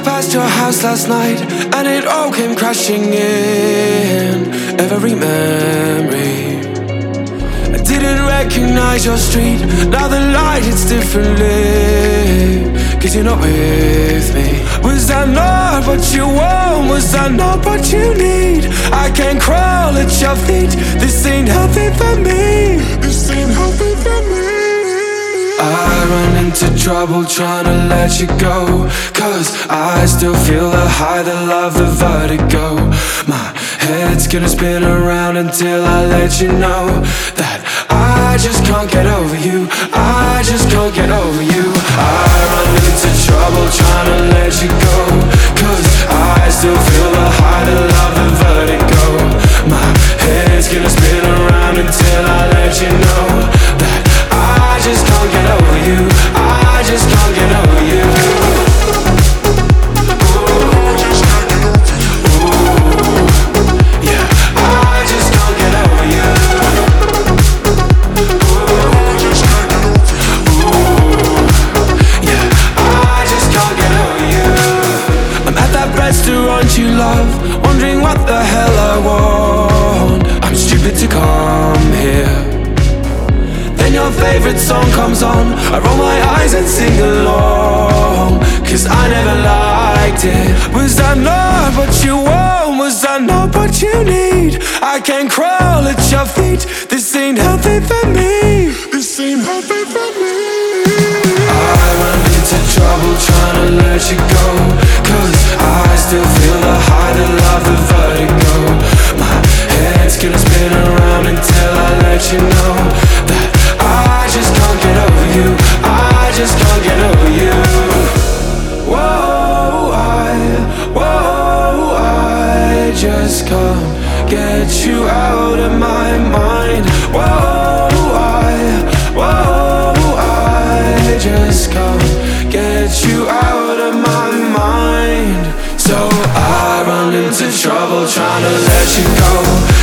past your house last night, and it all came crashing in. Every memory, I didn't recognize your street. Now the light hits differently, 'cause you're not with me. Was that not what you want? Was that not what you need? I can't crawl at your feet. This ain't healthy for me. This ain't healthy for me. I run into trouble trying to let you go, 'cause I still feel the high, the love, the vertigo. My head's gonna spin around until I let you know that I just can't get over you. I just can't get over you. I run into trouble trying to let you go, 'cause I still feel the high, the love, the vertigo. My head's gonna spin around until I let you know that I just can't get over you. I just can't get over you. Restaurant you love, wondering what the hell I want. I'm stupid to come here. Then your favorite song comes on, I roll my eyes and sing along, 'cause I never liked it. Was that not what you want? Was that not what you need? I can't crawl at your feet. This ain't healthy for me. This ain't healthy for me. I run into trouble trying to let you go, 'cause I still feel the high, the love, the vertigo. My head's gonna spin around until I let you know that I just can't get over you. I just can't get over you. I just can't get you out of my mind. I just can't get you out of my mind. So I run into trouble trying to let you go,